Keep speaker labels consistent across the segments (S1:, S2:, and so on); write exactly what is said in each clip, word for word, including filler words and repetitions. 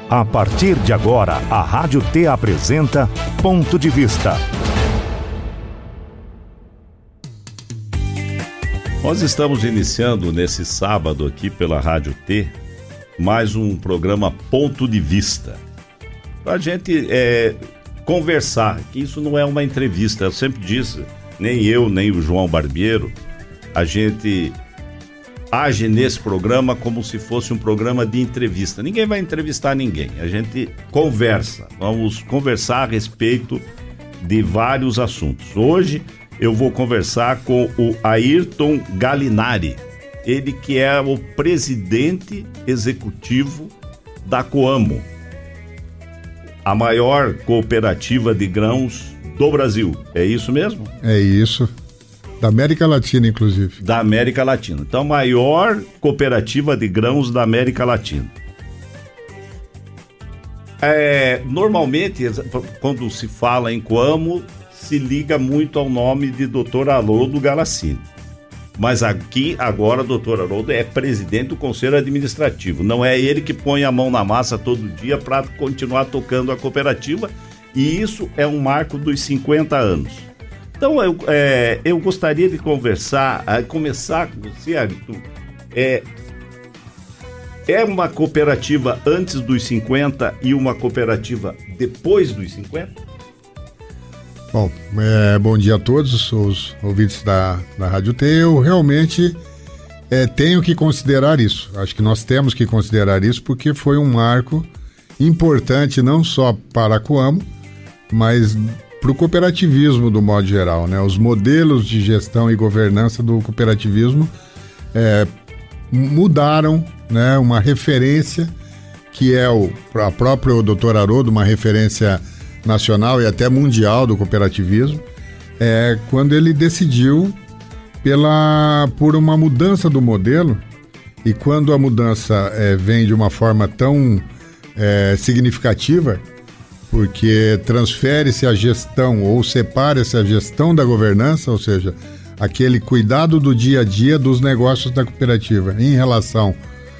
S1: A partir de agora, a Rádio T apresenta Ponto de Vista.
S2: Nós estamos iniciando nesse sábado aqui pela Rádio T mais um programa Ponto de Vista. Para a gente é, conversar, que isso não é uma entrevista. Eu sempre disse, nem eu, nem o João Barbeiro, a gente age nesse programa como se fosse um programa de entrevista. Ninguém vai entrevistar ninguém, a gente conversa, vamos conversar a respeito de vários assuntos. Hoje eu vou conversar com o Ayrton Galinari, ele que é o presidente executivo da Coamo, a maior cooperativa de grãos do Brasil. É isso mesmo?
S3: É isso. Da América Latina, inclusive.
S2: Da América Latina. Então, maior cooperativa de grãos da América Latina. É, normalmente, quando se fala em Coamo, se liga muito ao nome de doutor Haroldo Galassini. Mas aqui, agora, doutor Haroldo é presidente do Conselho Administrativo. Não é ele que põe a mão na massa todo dia para continuar tocando a cooperativa. E isso é um marco dos cinquenta anos. Então, eu, é, eu gostaria de conversar, a começar com você, Ayrton. É, é uma cooperativa antes dos cinquenta e uma cooperativa depois dos cinquenta?
S3: Bom, é, bom dia a todos os ouvintes da, da Rádio T. Eu realmente é, tenho que considerar isso. Acho que nós temos que considerar isso porque foi um marco importante não só para a Coamo, mas para o cooperativismo do modo geral, né? Os modelos de gestão e governança do cooperativismo é, mudaram, né? Uma referência que é o a próprio doutor Haroldo, uma referência nacional e até mundial do cooperativismo, é, quando ele decidiu pela, por uma mudança do modelo. E quando a mudança é, vem de uma forma tão é, significativa, porque transfere-se a gestão ou separa-se a gestão da governança, ou seja, aquele cuidado do dia a dia dos negócios da cooperativa em relação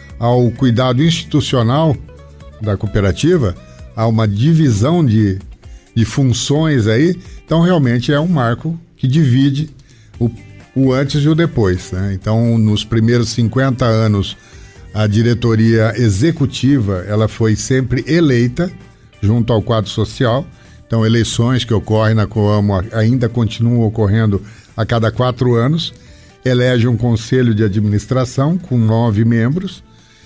S3: ao cuidado institucional da cooperativa, há uma divisão de, de funções aí. Então realmente é um marco que divide o, o antes e o depois, né? Então, nos primeiros cinquenta anos, a diretoria executiva ela foi sempre eleita junto ao quadro social. Então, eleições que ocorrem na Coamo ainda continuam ocorrendo a cada quatro anos. Elege um conselho de administração com nove membros.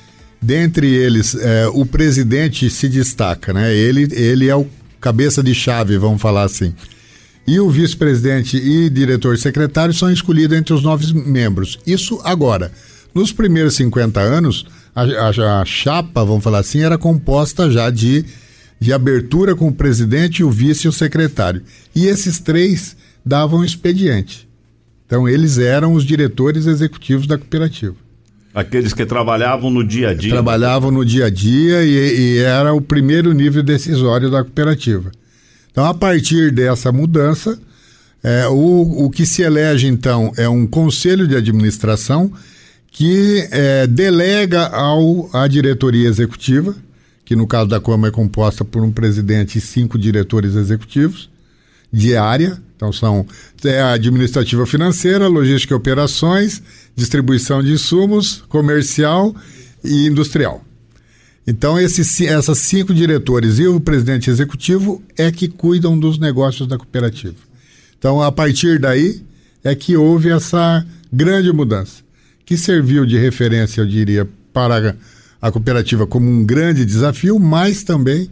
S3: Dentre eles, é, o presidente se destaca, né? Ele, ele é o cabeça de chave, vamos falar assim. E o vice-presidente e diretor-secretário são escolhidos entre os nove membros. Isso agora. Nos primeiros cinquenta anos, a, a, a chapa, vamos falar assim, era composta já de de abertura com o presidente, o vice e o secretário. E esses três davam expediente. Então, eles eram os diretores executivos da cooperativa.
S2: Aqueles que trabalhavam no dia a dia.
S3: Trabalhavam no dia a dia e, e era o primeiro nível decisório da cooperativa. Então, a partir dessa mudança, é, o, o que se elege, então, é um conselho de administração que é, delega ao, à diretoria executiva, que no caso da Coamo é composta por um presidente e cinco diretores executivos de área. Então são é a administrativa financeira, logística e operações, distribuição de insumos, comercial e industrial. Então esses, essas cinco diretores e o presidente executivo é que cuidam dos negócios da cooperativa. Então a partir daí é que houve essa grande mudança, que serviu de referência, eu diria, para a cooperativa como um grande desafio, mas também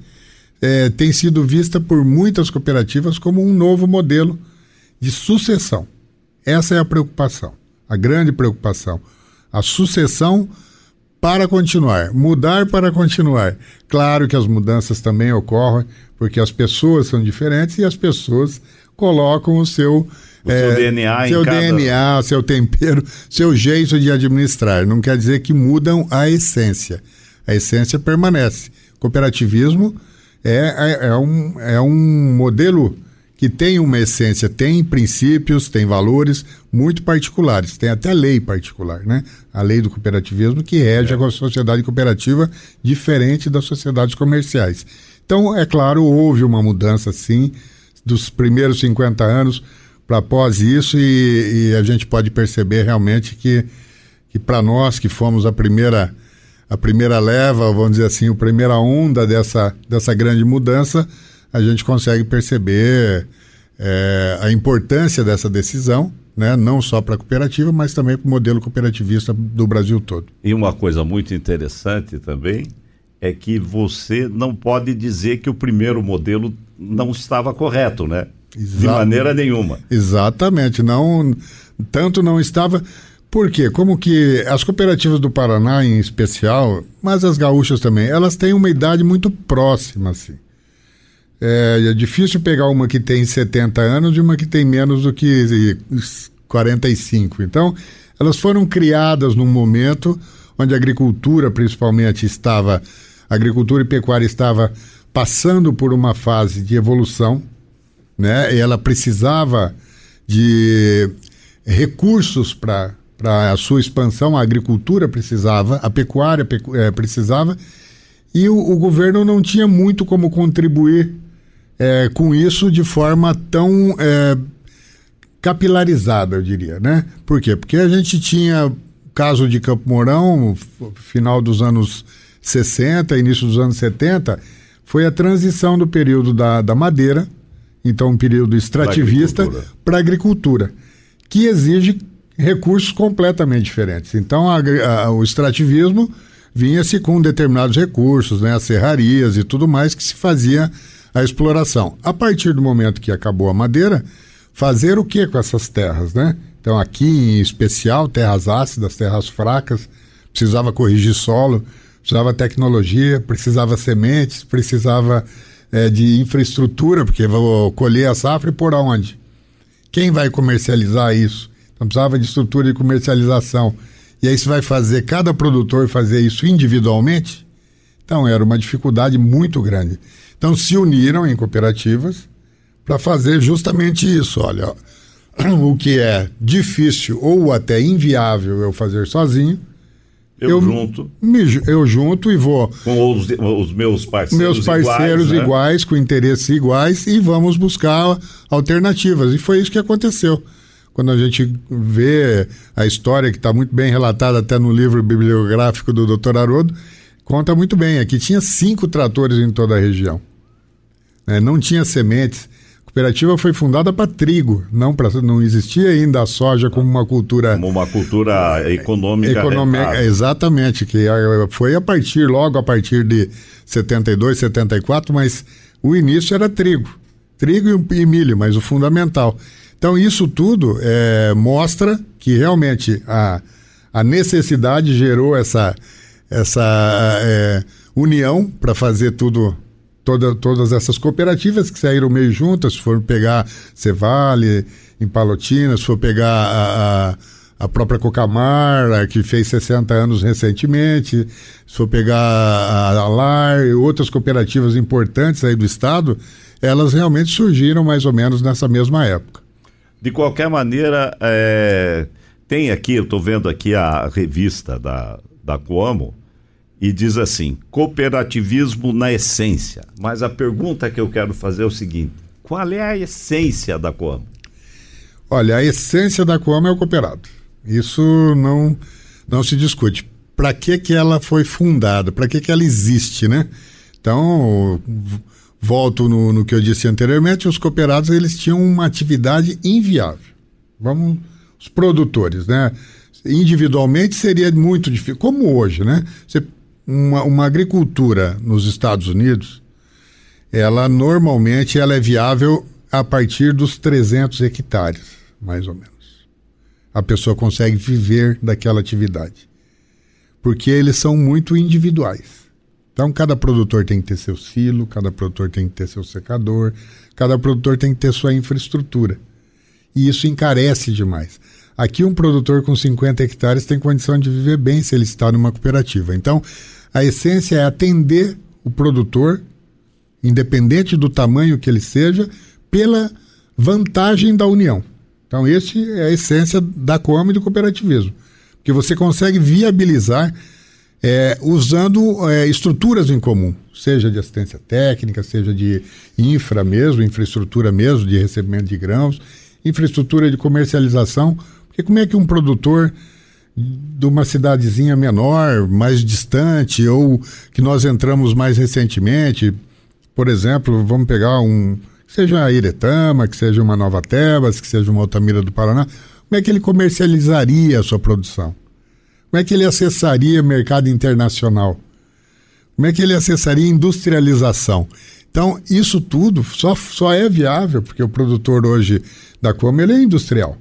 S3: é, tem sido vista por muitas cooperativas como um novo modelo de sucessão. Essa é a preocupação, a grande preocupação. A sucessão para continuar, mudar para continuar. Claro que as mudanças também ocorrem, porque as pessoas são diferentes e as pessoas colocam o seu,
S2: o
S3: é,
S2: seu D N A,
S3: seu
S2: em cada...
S3: D N A, seu tempero, seu jeito de administrar. Não quer dizer que mudam a essência. A essência permanece. Cooperativismo é, é, é, um, é um modelo que tem uma essência, tem princípios, tem valores muito particulares, tem até lei particular, né? A lei do cooperativismo que rege é. a sociedade cooperativa diferente das sociedades comerciais. Então, é claro, houve uma mudança, sim, dos primeiros cinquenta anos para após isso, e, e a gente pode perceber realmente que, que para nós que fomos a primeira, a primeira leva, vamos dizer assim, a primeira onda dessa, dessa grande mudança, a gente consegue perceber é, a importância dessa decisão, né? Não só para a cooperativa, mas também para o modelo cooperativista do Brasil todo.
S2: E uma coisa muito interessante também é que você não pode dizer que o primeiro modelo não estava correto, né? Exato. De maneira nenhuma.
S3: Exatamente, não, tanto não estava. Por quê? Como que as cooperativas do Paraná em especial, mas as gaúchas também, elas têm uma idade muito próxima, assim. É, é difícil pegar uma que tem setenta anos e uma que tem menos do que quarenta e cinco. Então, elas foram criadas num momento onde a agricultura, principalmente, estava, a agricultura e pecuária estava passando por uma fase de evolução, né? E ela precisava de recursos para para a sua expansão, a agricultura precisava, a pecuária pecu, é, precisava, e o, o governo não tinha muito como contribuir é, com isso de forma tão é, capilarizada, eu diria, né? Por quê? Porque a gente tinha o caso de Campo Mourão, final dos anos sessenta, início dos anos setenta, foi a transição do período da, da madeira, então um período extrativista, para a agricultura, que exige recursos completamente diferentes. Então a, a, o extrativismo vinha-se com determinados recursos, né, as serrarias e tudo mais que se fazia a exploração. A partir do momento que acabou a madeira, fazer o que com essas terras, né? Então aqui em especial, terras ácidas, terras fracas, precisava corrigir solo, precisava tecnologia, precisava sementes, precisava é, de infraestrutura, porque vou colher a safra e por onde? Quem vai comercializar isso? Então precisava de estrutura de comercialização. E aí você vai fazer, cada produtor fazer isso individualmente? Então era uma dificuldade muito grande. Então se uniram em cooperativas para fazer justamente isso. Olha, o que é difícil ou até inviável eu fazer sozinho,
S2: Eu, eu junto.
S3: Me, eu junto e vou.
S2: Com os, os meus parceiros
S3: Meus parceiros iguais, né? iguais, com interesses iguais, e vamos buscar alternativas. E foi isso que aconteceu. Quando a gente vê a história, que está muito bem relatada até no livro bibliográfico do doutor Haroldo, conta muito bem. Aqui tinha cinco tratores em toda a região. É, não tinha sementes. A cooperativa foi fundada para trigo, não, pra, não existia ainda a soja como uma cultura...
S2: Como uma cultura econômica.
S3: econômica exatamente, que foi a partir, logo a partir de setenta e dois, setenta e quatro, mas o início era trigo. Trigo e, e milho, mas o fundamental. Então isso tudo é, mostra que realmente a, a necessidade gerou essa, essa é, união para fazer tudo... Toda, todas essas cooperativas que saíram meio juntas, se for pegar Cevale, em Palotina, se for pegar a, a, a própria Cocamar, que fez sessenta anos recentemente, se for pegar a, a Lar e outras cooperativas importantes aí do estado, elas realmente surgiram mais ou menos nessa mesma época.
S2: De qualquer maneira, é, tem aqui, eu estou vendo aqui a revista da, da Coamo, e diz assim, cooperativismo na essência. Mas a pergunta que eu quero fazer é o seguinte, qual é a essência da Coamo?
S3: Olha, a essência da Coamo é o cooperado. Isso não, não se discute. Para que que ela foi fundada? Para que que ela existe, né? Então, volto no, no que eu disse anteriormente, os cooperados, eles tinham uma atividade inviável. Vamos, os produtores, né? Individualmente seria muito difícil, como hoje, né? Você Uma, uma agricultura nos Estados Unidos, ela normalmente ela é viável a partir dos trezentos hectares, mais ou menos. A pessoa consegue viver daquela atividade. Porque eles são muito individuais. Então, cada produtor tem que ter seu silo, cada produtor tem que ter seu secador, cada produtor tem que ter sua infraestrutura. E isso encarece demais. Aqui um produtor com cinquenta hectares tem condição de viver bem se ele está numa cooperativa. Então, a essência é atender o produtor, independente do tamanho que ele seja, pela vantagem da união. Então, essa é a essência da Coamo e do cooperativismo. Porque você consegue viabilizar é, usando é, estruturas em comum, seja de assistência técnica, seja de infra mesmo, infraestrutura mesmo, de recebimento de grãos, infraestrutura de comercialização. Porque como é que um produtor de uma cidadezinha menor, mais distante, ou que nós entramos mais recentemente, por exemplo, vamos pegar um, que seja a Iretama, que seja uma Nova Tebas, que seja uma Altamira do Paraná, como é que ele comercializaria a sua produção? Como é que ele acessaria mercado internacional? Como é que ele acessaria industrialização? Então, isso tudo só, só é viável porque o produtor hoje da Coamo, ele é industrial.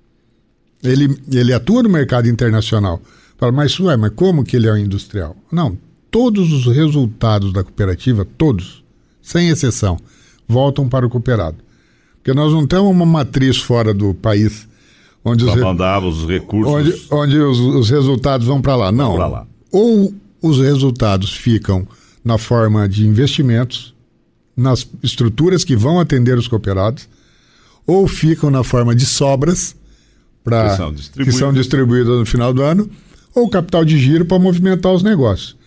S3: Ele, ele atua no mercado internacional. Fala, mas, ué, mas como que ele é um industrial? Não, todos os resultados da cooperativa, todos, sem exceção, voltam para o cooperado. Porque nós não temos uma matriz fora do país onde os,
S2: mandava os recursos,
S3: onde, onde os, os resultados vão para lá. Não,
S2: pra lá.
S3: Ou os resultados ficam na forma de investimentos, nas estruturas que vão atender os cooperados, ou ficam na forma de sobras, pra, que, são que são distribuídas no final do ano, ou capital de giro para movimentar os negócios.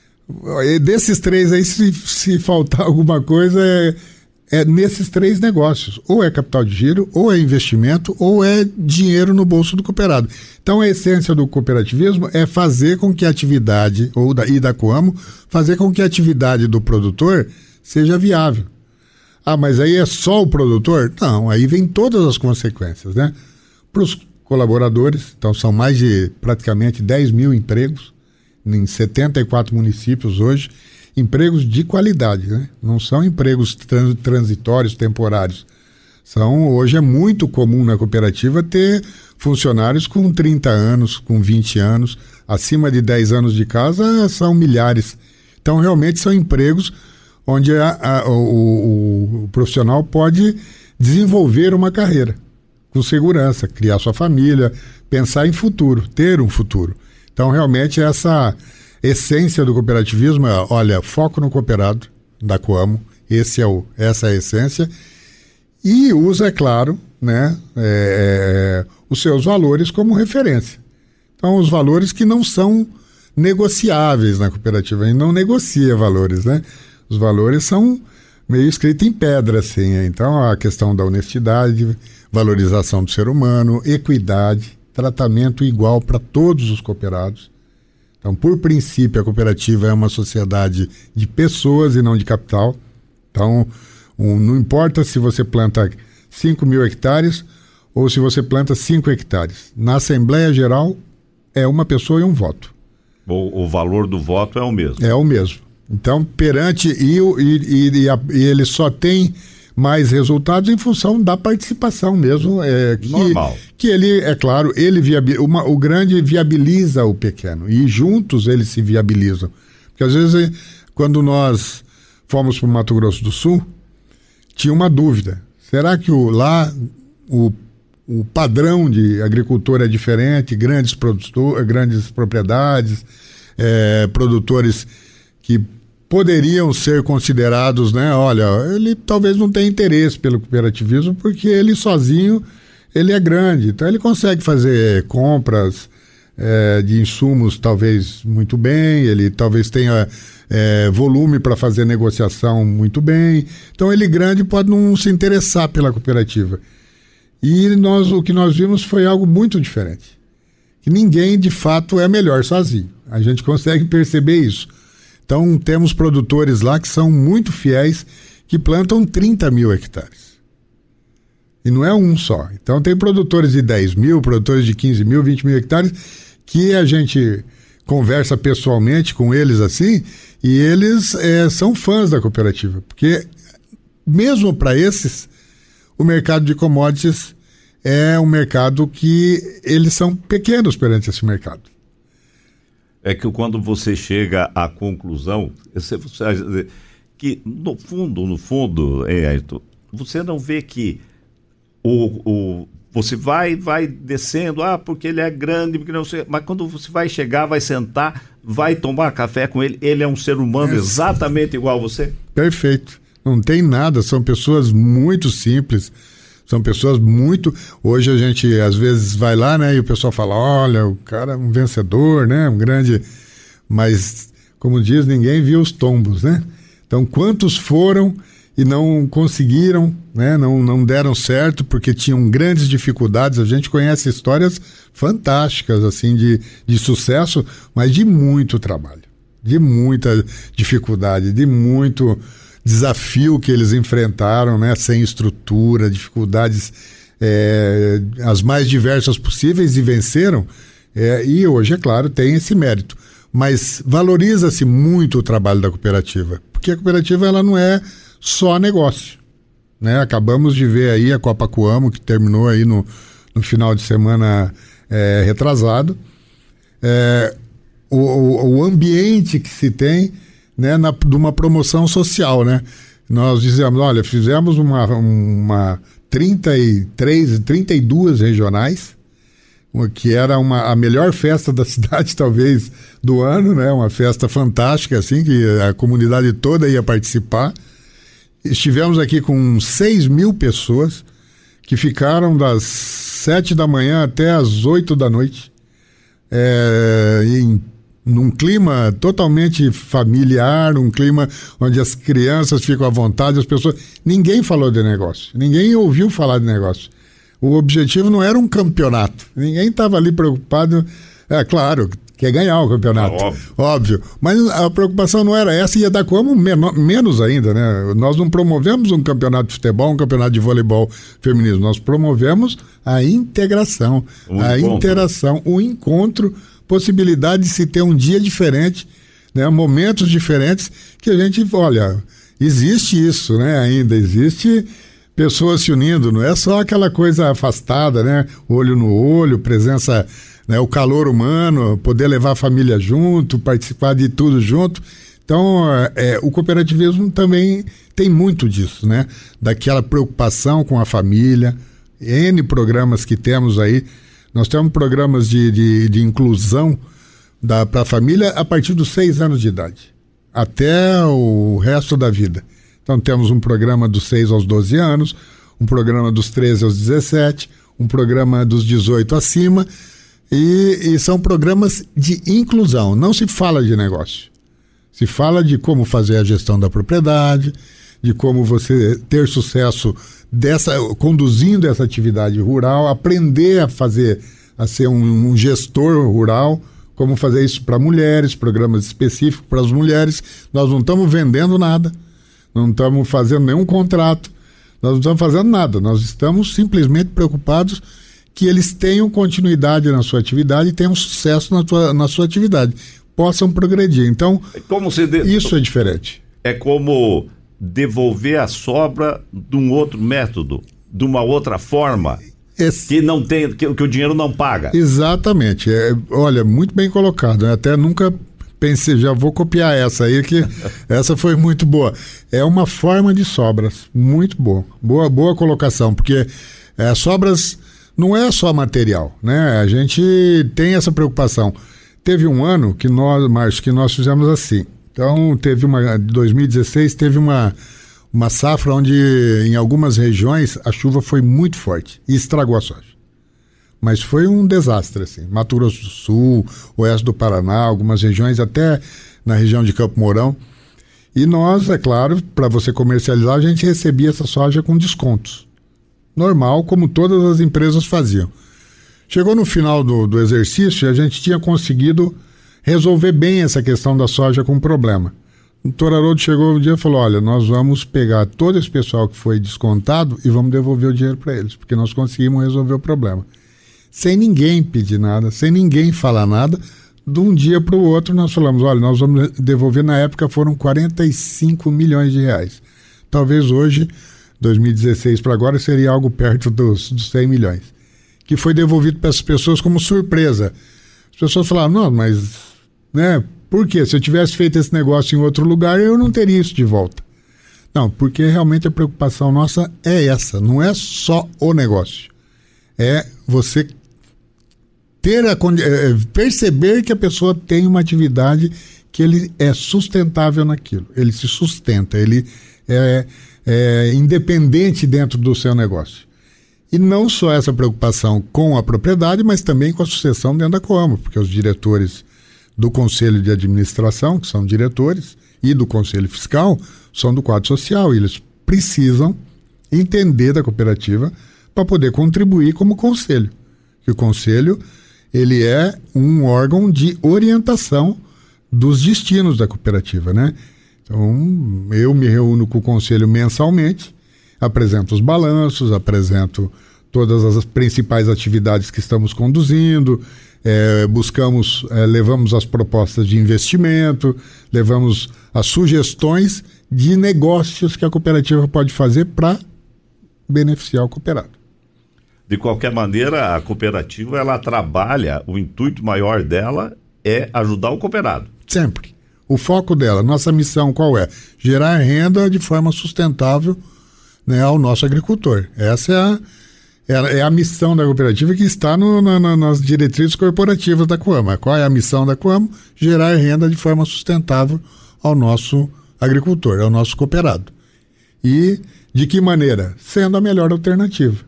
S3: E desses três aí, se, se faltar alguma coisa, é, é nesses três negócios. Ou é capital de giro, ou é investimento, ou é dinheiro no bolso do cooperado. Então a essência do cooperativismo é fazer com que a atividade, ou da, e da Coamo, fazer com que a atividade do produtor seja viável. Ah, mas aí é só o produtor? Não, aí vem todas as consequências, né? Para os colaboradores, então são mais de praticamente dez mil empregos em setenta e quatro municípios hoje, empregos de qualidade, né? Não são empregos trans, transitórios, temporários. São, hoje é muito comum na cooperativa ter funcionários com trinta anos, com vinte anos, acima de dez anos de casa são milhares. Então realmente são empregos onde a, a, o, o, o profissional pode desenvolver uma carreira com segurança, criar sua família, pensar em futuro, ter um futuro. Então, realmente, essa essência do cooperativismo é, olha, foco no cooperado da Coamo, esse é o, essa é a essência, e usa, é claro, né, é, os seus valores como referência. Então, os valores que não são negociáveis na cooperativa, a gente não negocia valores, né? Os valores são meio escritos em pedra, assim. Então, a questão da honestidade, valorização do ser humano, equidade, tratamento igual para todos os cooperados. Então, por princípio, a cooperativa é uma sociedade de pessoas e não de capital. Então, um, não importa se você planta cinco mil hectares ou se você planta cinco hectares. Na Assembleia Geral, é uma pessoa e um voto.
S2: O, o valor do voto é o mesmo.
S3: É o mesmo. Então, perante, e, e, e, a, e ele só tem mais resultados em função da participação mesmo. É, que,
S2: Normal.
S3: Que ele, é claro, ele viabiliza, uma, o grande viabiliza o pequeno, e juntos eles se viabilizam. Porque às vezes, quando nós fomos para o Mato Grosso do Sul, tinha uma dúvida. Será que o, lá o, o padrão de agricultor é diferente, grandes, produtor, grandes propriedades, é, produtores que poderiam ser considerados, né? Olha, ele talvez não tenha interesse pelo cooperativismo porque ele sozinho, ele é grande, então ele consegue fazer compras é, de insumos talvez muito bem, ele talvez tenha é, volume para fazer negociação muito bem, então ele grande pode não se interessar pela cooperativa. E nós, o que nós vimos foi algo muito diferente, que ninguém de fato é melhor sozinho, a gente consegue perceber isso. Então, temos produtores lá que são muito fiéis, que plantam trinta mil hectares. E não é um só. Então, tem produtores de dez mil, produtores de quinze mil, vinte mil hectares, que a gente conversa pessoalmente com eles assim, e eles é, são fãs da cooperativa. Porque, mesmo para esses, o mercado de commodities é um mercado que eles são pequenos perante esse mercado.
S2: É que quando você chega à conclusão, você, você, que no fundo, no fundo, é, Ayrton, você não vê que o, o, você vai, vai descendo, ah, porque ele é grande, porque não sei, mas quando você vai chegar, vai sentar, vai tomar café com ele, ele é um ser humano é. exatamente igual a você?
S3: Perfeito. Não tem nada, são pessoas muito simples. São pessoas muito... Hoje a gente, às vezes, vai lá, né? E o pessoal fala, olha, o cara é um vencedor, né? Um grande... Mas, como diz, ninguém viu os tombos, né? Então, quantos foram e não conseguiram, né? Não, não deram certo porque tinham grandes dificuldades. A gente conhece histórias fantásticas, assim, de, de sucesso, mas de muito trabalho, de muita dificuldade, de muito... desafio que eles enfrentaram, né, sem estrutura, dificuldades é, as mais diversas possíveis e venceram, é, e hoje, é claro, tem esse mérito, mas valoriza-se muito o trabalho da cooperativa, porque a cooperativa ela não é só negócio, né? Acabamos de ver aí a Copa Coamo, que terminou aí no, no final de semana é, retrasado, é, o, o, o ambiente que se tem, né, na, de uma promoção social, né? Nós dizemos, olha, fizemos uma, uma trinta e três, trinta e duas regionais, que era uma, a melhor festa da cidade, talvez, do ano, né? Uma festa fantástica, assim, que a comunidade toda ia participar. Estivemos aqui com seis mil pessoas que ficaram das sete da manhã até as oito da noite, é, em num clima totalmente familiar, um clima onde as crianças ficam à vontade, as pessoas... Ninguém falou de negócio, ninguém ouviu falar de negócio. O objetivo não era um campeonato, ninguém estava ali preocupado, é claro, quer ganhar o campeonato, ah, óbvio. óbvio, mas a preocupação não era essa, e ia dar como menor, menos ainda, né? Nós não promovemos um campeonato de futebol, um campeonato de voleibol feminino, nós promovemos a integração, o a encontro. interação, o encontro, possibilidade de se ter um dia diferente, né, momentos diferentes, que a gente, olha, existe isso, né, ainda existe pessoas se unindo, não é só aquela coisa afastada, né, olho no olho, presença, né, o calor humano, poder levar a família junto, participar de tudo junto. Então, é, o cooperativismo também tem muito disso, né, daquela preocupação com a família, N programas que temos aí. Nós temos programas de, de, de inclusão para a família a partir dos seis anos de idade, até o resto da vida. Então temos um programa dos seis aos doze anos, um programa dos treze aos dezessete, um programa dos dezoito acima, e, e são programas de inclusão. Não se fala de negócio, se fala de como fazer a gestão da propriedade, de como você ter sucesso dessa, conduzindo essa atividade rural, aprender a fazer, a ser um, um gestor rural, como fazer isso para mulheres, programas específicos para as mulheres. Nós não estamos vendendo nada, não estamos fazendo nenhum contrato, nós não estamos fazendo nada, nós estamos simplesmente preocupados que eles tenham continuidade na sua atividade e tenham sucesso na, tua, na sua atividade, possam progredir. Então, é como se de... isso é diferente.
S2: É como devolver a sobra de um outro método, de uma outra forma, Esse... que não tem, que, que o dinheiro não paga.
S3: Exatamente. É, olha, muito bem colocado. Eu até nunca pensei, já vou copiar essa aí, que essa foi muito boa. É uma forma de sobras, muito boa. Boa, boa colocação, porque é, sobras não é só material, né? A gente tem essa preocupação. Teve um ano que nós, Márcio, que nós fizemos assim. Então, teve uma, em dois mil e dezesseis, teve uma, uma safra onde, em algumas regiões, a chuva foi muito forte e estragou a soja. Mas foi um desastre, assim. Mato Grosso do Sul, oeste do Paraná, algumas regiões, até na região de Campo Mourão. E nós, é claro, para você comercializar, a gente recebia essa soja com descontos. Normal, como todas as empresas faziam. Chegou no final do, do exercício e a gente tinha conseguido resolver bem essa questão da soja com problema. O doutor Haroldo chegou um dia e falou, olha, nós vamos pegar todo esse pessoal que foi descontado e vamos devolver o dinheiro para eles, porque nós conseguimos resolver o problema. Sem ninguém pedir nada, sem ninguém falar nada, de um dia para o outro nós falamos, olha, nós vamos devolver, na época foram quarenta e cinco milhões de reais. Talvez hoje, dois mil e dezesseis para agora, seria algo perto dos, dos cem milhões. Que foi devolvido para essas pessoas como surpresa. As pessoas falaram, não, mas... né? Por quê? Se eu tivesse feito esse negócio em outro lugar, eu não teria isso de volta. Não, porque realmente a preocupação nossa é essa, não é só o negócio. É você ter a, é, perceber que a pessoa tem uma atividade que ele é sustentável naquilo, ele se sustenta, ele é, é independente dentro do seu negócio. E não só essa preocupação com a propriedade, mas também com a sucessão dentro da Coamo, porque os diretores do Conselho de Administração, que são diretores, e do Conselho Fiscal, são do quadro social, e eles precisam entender da cooperativa para poder contribuir como conselho. Que o conselho, ele é um órgão de orientação dos destinos da cooperativa, né? Então, eu me reúno com o conselho mensalmente, apresento os balanços, apresento todas as principais atividades que estamos conduzindo, é, buscamos, é, levamos as propostas de investimento, levamos as sugestões de negócios que a cooperativa pode fazer para beneficiar o cooperado.
S2: De qualquer maneira, a cooperativa, ela trabalha, o intuito maior dela é ajudar o cooperado.
S3: Sempre. O foco dela, nossa missão qual é? Gerar renda de forma sustentável, né, ao nosso agricultor. Essa é a, é a, é a missão da cooperativa que está no, na, na, nas diretrizes corporativas da Coamo. Qual é a missão da Coamo? Gerar renda de forma sustentável ao nosso agricultor, ao nosso cooperado. E de que maneira? Sendo a melhor alternativa.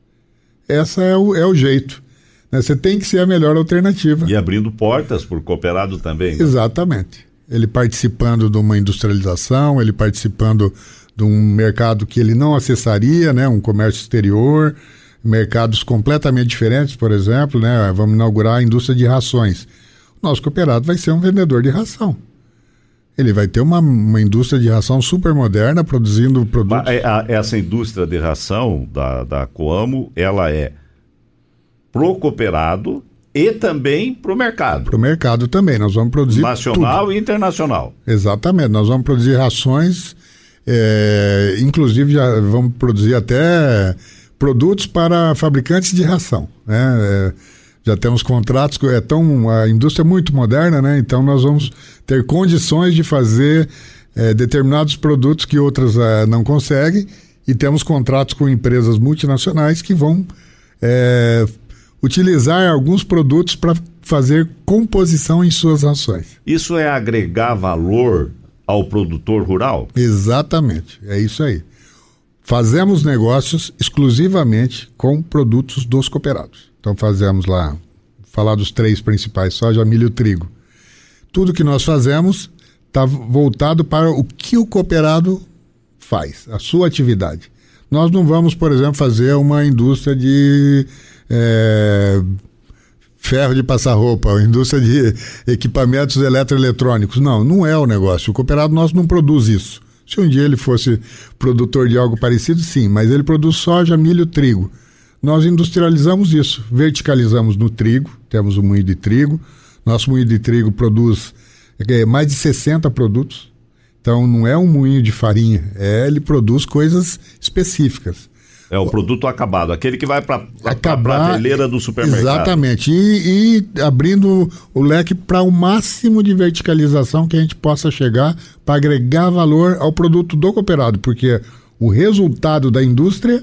S3: Essa é o, é o jeito. Né? Você tem que ser a melhor alternativa.
S2: E abrindo portas para o cooperado também. Né?
S3: Exatamente. Ele participando de uma industrialização, ele participando de um mercado que ele não acessaria, né? Um comércio exterior, mercados completamente diferentes, por exemplo, né? Vamos inaugurar a indústria de rações. O nosso cooperado vai ser um vendedor de ração. Ele vai ter uma, uma indústria de ração super moderna, produzindo produtos...
S2: Mas a, essa indústria de ração da, da Coamo, ela é pro cooperado e também pro mercado.
S3: Pro mercado também, nós vamos produzir
S2: nacional
S3: tudo.
S2: E internacional.
S3: Exatamente, nós vamos produzir rações, é, inclusive já vamos produzir até produtos para fabricantes de ração, né? É, já temos contratos, é tão, a indústria é muito moderna, né? Então nós vamos ter condições de fazer é, determinados produtos que outras é, não conseguem, e temos contratos com empresas multinacionais que vão é, utilizar alguns produtos para fazer composição em suas rações.
S2: Isso é agregar valor ao produtor rural?
S3: Exatamente, é isso aí. Fazemos negócios exclusivamente com produtos dos cooperados. Então fazemos lá, falar dos três principais, soja, milho e trigo. Tudo que nós fazemos está voltado para o que o cooperado faz, a sua atividade. Nós não vamos, por exemplo, fazer uma indústria de é, ferro de passar roupa, indústria de equipamentos eletroeletrônicos. Não, não é o negócio. O cooperado nosso não produz isso. Se um dia ele fosse produtor de algo parecido, sim, mas ele produz soja, milho e trigo. Nós industrializamos isso, verticalizamos no trigo, temos o moinho de trigo. Nosso moinho de trigo produz é, mais de sessenta produtos. Então não é um moinho de farinha, é, ele produz coisas específicas.
S2: É o produto acabado, aquele que vai para a prateleira do supermercado.
S3: Exatamente, e, e abrindo o leque para o máximo de verticalização que a gente possa chegar para agregar valor ao produto do cooperado, porque o resultado da indústria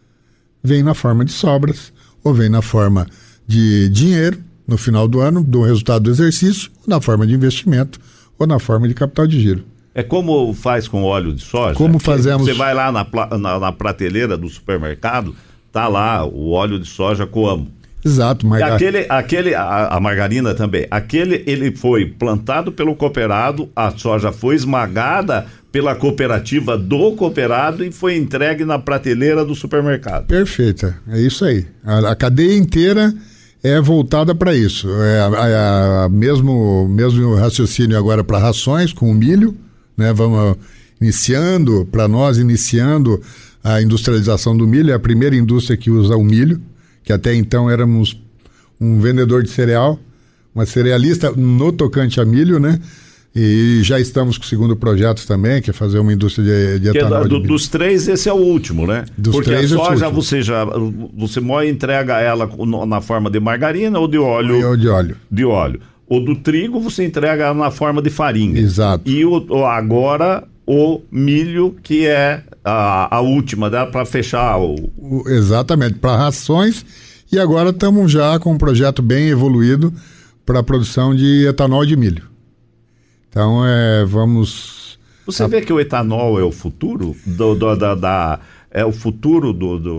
S3: vem na forma de sobras, ou vem na forma de dinheiro no final do ano, do resultado do exercício, ou na forma de investimento, ou na forma de capital de giro.
S2: É como faz com óleo de soja?
S3: Como fazemos...
S2: Você vai lá na, na, na prateleira do supermercado, tá lá o óleo de soja Coamo.
S3: Exato.
S2: Margar... Aquele, aquele, a, a margarina também, aquele ele foi plantado pelo cooperado, a soja foi esmagada pela cooperativa do cooperado e foi entregue na prateleira do supermercado.
S3: Perfeita, é isso aí. A, a cadeia inteira é voltada para isso. É a, a, a mesmo, mesmo raciocínio agora para rações com o milho, né? Vamos iniciando, para nós, iniciando a industrialização do milho, é a primeira indústria que usa o milho, que até então éramos um vendedor de cereal, uma cerealista no tocante a milho, né? E já estamos com o segundo projeto também, que é fazer uma indústria de, de etanol.
S2: É, do,
S3: de milho.
S2: Dos três, esse é o último, né?
S3: Dos
S2: Porque
S3: três,
S2: a soja,
S3: é
S2: você já você moe e entrega ela na forma de margarina ou de óleo?
S3: Ou de óleo.
S2: De óleo. O do trigo você entrega ela na forma de farinha.
S3: Exato.
S2: E o, agora o milho, que é a, a última, dá para fechar o...
S3: o exatamente, para rações. E agora estamos já com um projeto bem evoluído para a produção de etanol de milho. Então, é, vamos...
S2: Você a... vê que o etanol é o futuro? Do, do, da, da, é o futuro do, do,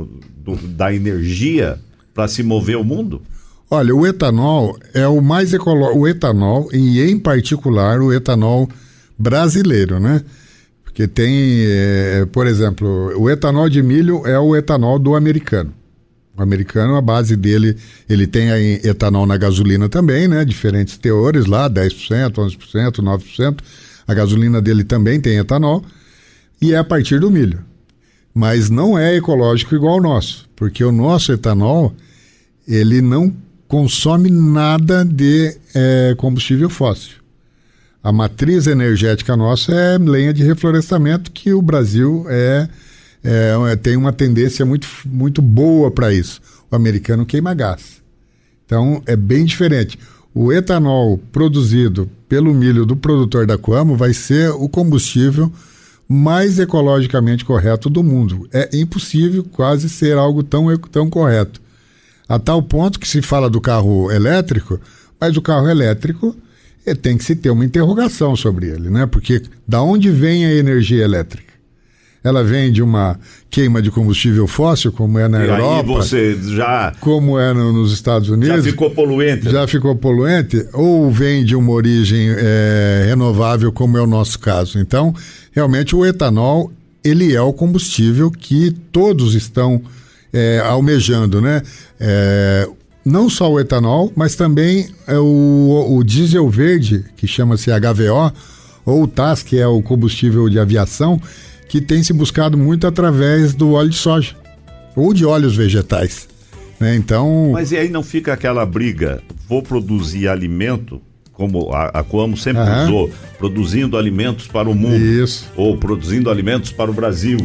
S2: do, da energia para se mover o mundo?
S3: Olha, o etanol é o mais ecológico, o etanol, e em particular o etanol brasileiro, né? Porque tem, é, por exemplo, o etanol de milho é o etanol do americano. O americano, a base dele, ele tem aí etanol na gasolina também, né? Diferentes teores lá, dez por cento, onze por cento, nove por cento. A gasolina dele também tem etanol e é a partir do milho. Mas não é ecológico igual ao nosso, porque o nosso etanol, ele não consome nada de é, combustível fóssil. A matriz energética nossa é lenha de reflorestamento, que o Brasil é, é, tem uma tendência muito, muito boa para isso. O americano queima gás. Então, é bem diferente. O etanol produzido pelo milho do produtor da Coamo vai ser o combustível mais ecologicamente correto do mundo. É impossível quase ser algo tão, tão correto. A tal ponto que se fala do carro elétrico, mas o carro elétrico eh, tem que se ter uma interrogação sobre ele, né? Porque da onde vem a energia elétrica? Ela vem de uma queima de combustível fóssil, como é na
S2: e
S3: Europa,
S2: aí você já
S3: como é no, nos Estados Unidos.
S2: Já ficou poluente.
S3: Já ficou poluente, ou vem de uma origem é, renovável, como é o nosso caso. Então, realmente o etanol, ele é o combustível que todos estão é, almejando, né? É, não só o etanol, mas também é o, o diesel verde, que chama-se H V O, ou o T A S, que é o combustível de aviação, que tem se buscado muito através do óleo de soja ou de óleos vegetais, né? Então...
S2: Mas e aí não fica aquela briga, vou produzir alimento, como a, a Coamo sempre
S3: Aham.
S2: usou, produzindo alimentos para o mundo,
S3: Isso.
S2: ou produzindo alimentos para o Brasil.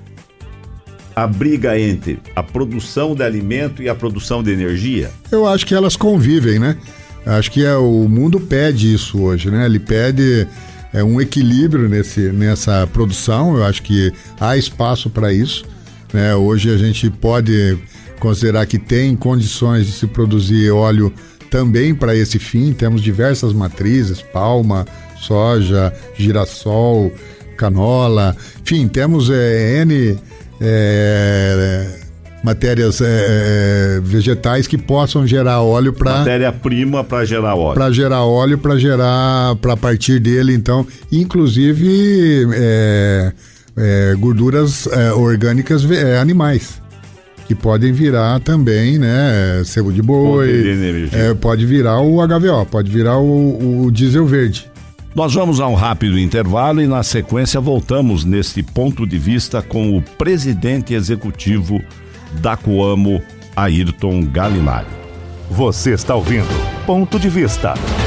S2: A briga entre a produção de alimento e a produção de energia?
S3: Eu acho que elas convivem, né? Acho que é, o mundo pede isso hoje, né? Ele pede é, um equilíbrio nesse, nessa produção. Eu acho que há espaço para isso, né? Hoje a gente pode considerar que tem condições de se produzir óleo também para esse fim. Temos diversas matrizes, palma, soja, girassol, canola, enfim, temos é, N... É, matérias é, vegetais que possam gerar óleo para
S2: matéria-prima para gerar óleo
S3: para gerar óleo para gerar para partir dele, então, inclusive é, é, gorduras é, orgânicas é, animais que podem virar também, né, sebo de boi, é, pode virar o H V O, pode virar o, o diesel verde.
S2: Nós vamos a um rápido intervalo e na sequência voltamos neste ponto de vista com o presidente executivo da Coamo, Ayrton Galinari.
S1: Você está ouvindo Ponto de Vista.